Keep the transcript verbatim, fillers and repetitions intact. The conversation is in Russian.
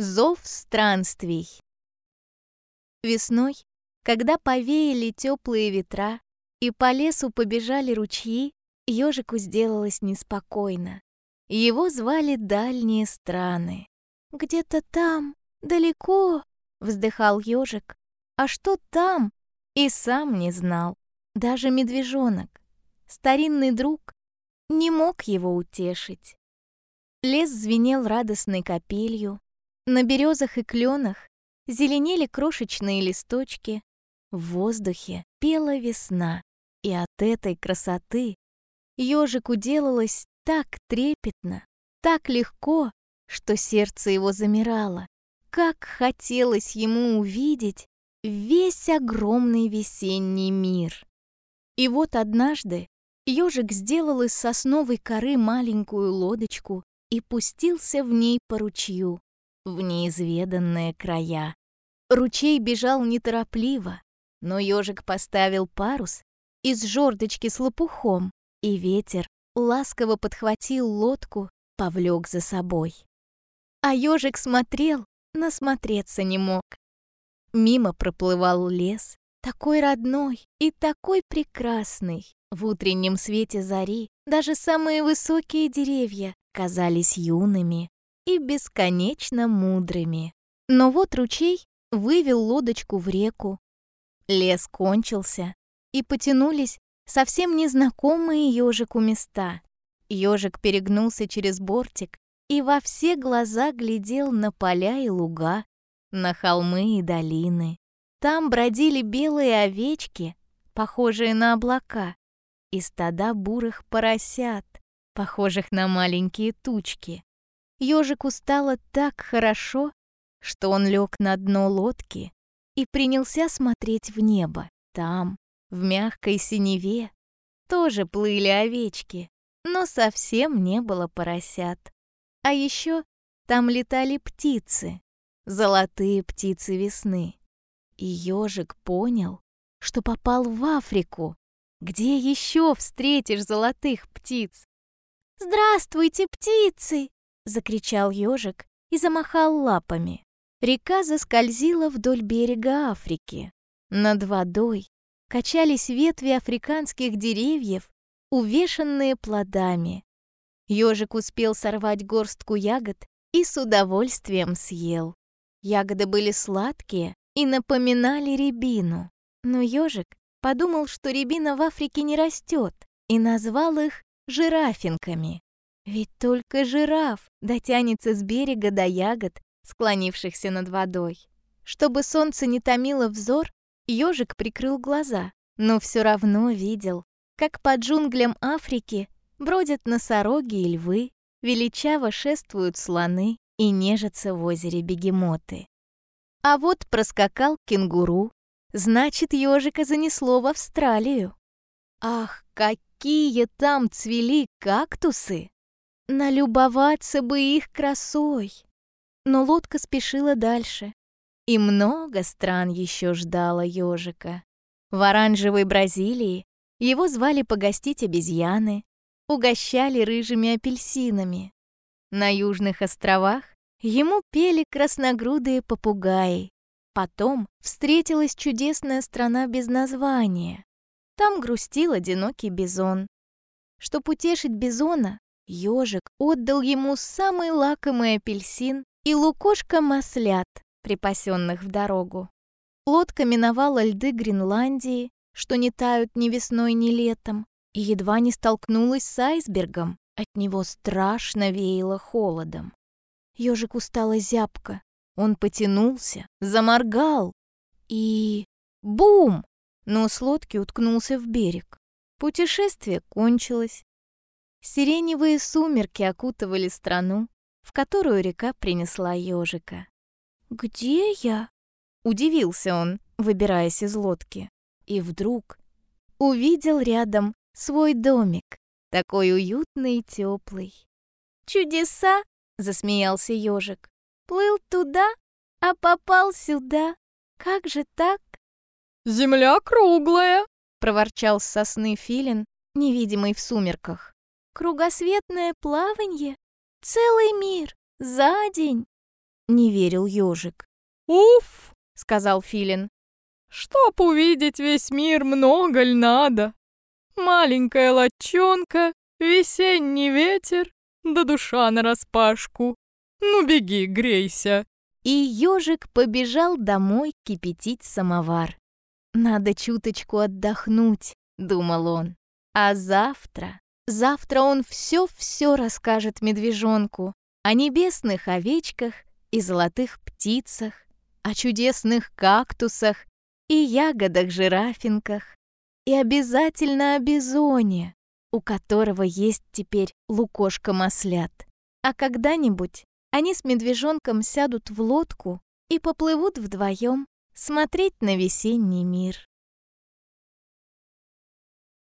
Зов странствий. Весной, когда повеяли теплые ветра и по лесу побежали ручьи, ежику сделалось неспокойно. Его звали дальние страны. «Где-то там, далеко», — вздыхал ежик. А что там, и сам не знал. Даже медвежонок, старинный друг, не мог его утешить. Лес звенел радостной капелью. На березах и кленах зеленели крошечные листочки. В воздухе пела весна, и от этой красоты ежику делалось так трепетно, так легко, что сердце его замирало. Как хотелось ему увидеть весь огромный весенний мир. И вот однажды ежик сделал из сосновой коры маленькую лодочку и пустился в ней по ручью, в неизведанные края. Ручей бежал неторопливо, но ежик поставил парус из жердочки с лопухом, и ветер ласково подхватил лодку, повлек за собой. А ежик смотрел, насмотреться не мог. Мимо проплывал лес, такой родной и такой прекрасный. В утреннем свете зари даже самые высокие деревья казались юными и бесконечно мудрыми. Но вот ручей вывел лодочку в реку. Лес кончился, и потянулись совсем незнакомые ежику места. Ежик перегнулся через бортик и во все глаза глядел на поля и луга, на холмы и долины. Там бродили белые овечки, похожие на облака, и стада бурых поросят, похожих на маленькие тучки. Ежику стало так хорошо, что он лег на дно лодки и принялся смотреть в небо. Там, в мягкой синеве, тоже плыли овечки, но совсем не было поросят. А еще там летали птицы, золотые птицы весны. И ежик понял, что попал в Африку. Где еще встретишь золотых птиц? «Здравствуйте, птицы!» — закричал ежик и замахал лапами. Река заскользила вдоль берега Африки. Над водой качались ветви африканских деревьев, увешанные плодами. Ежик успел сорвать горстку ягод и с удовольствием съел. Ягоды были сладкие и напоминали рябину. Но ежик подумал, что рябина в Африке не растет, и назвал их жирафинками. Ведь только жираф дотянется с берега до ягод, склонившихся над водой. Чтобы солнце не томило взор, ежик прикрыл глаза, но все равно видел, как по джунглям Африки бродят носороги и львы, величаво шествуют слоны и нежатся в озере бегемоты. А вот проскакал кенгуру, значит, ежика занесло в Австралию. Ах, какие там цвели кактусы! Налюбоваться бы их красой! Но лодка спешила дальше, и много стран еще ждало ежика. В оранжевой Бразилии его звали погостить обезьяны, угощали рыжими апельсинами. На южных островах ему пели красногрудые попугаи. Потом встретилась чудесная страна без названия. Там грустил одинокий бизон. Чтоб утешить бизона, ежик отдал ему самый лакомый апельсин и лукошко маслят, припасенных в дорогу. Лодка миновала льды Гренландии, что не тают ни весной, ни летом, и едва не столкнулась с айсбергом. От него страшно веяло холодом. Ежику стало зябко. Он потянулся, заморгал и... бум! Нос лодки уткнулся в берег. Путешествие кончилось. Сиреневые сумерки окутывали страну, в которую река принесла ежика. «Где я?» — удивился он, выбираясь из лодки. И вдруг увидел рядом свой домик, такой уютный и теплый. «Чудеса!» — засмеялся ежик. «Плыл туда, а попал сюда. Как же так?» «Земля круглая!» — проворчал с сосны филин, невидимый в сумерках. «Кругосветное плаванье? Целый мир! За день!» не верил ежик. «Уф!» — сказал филин. «Чтоб увидеть весь мир, много ль надо? Маленькая лодчонка, весенний ветер, да душа нараспашку. Ну беги, грейся!» И ежик побежал домой кипятить самовар. «Надо чуточку отдохнуть», — думал он. «А завтра, завтра он все-все расскажет медвежонку о небесных овечках и золотых птицах, о чудесных кактусах и ягодах-жирафинках, и обязательно о бизоне, у которого есть теперь лукошко-маслят. А когда-нибудь они с медвежонком сядут в лодку и поплывут вдвоем смотреть на весенний мир».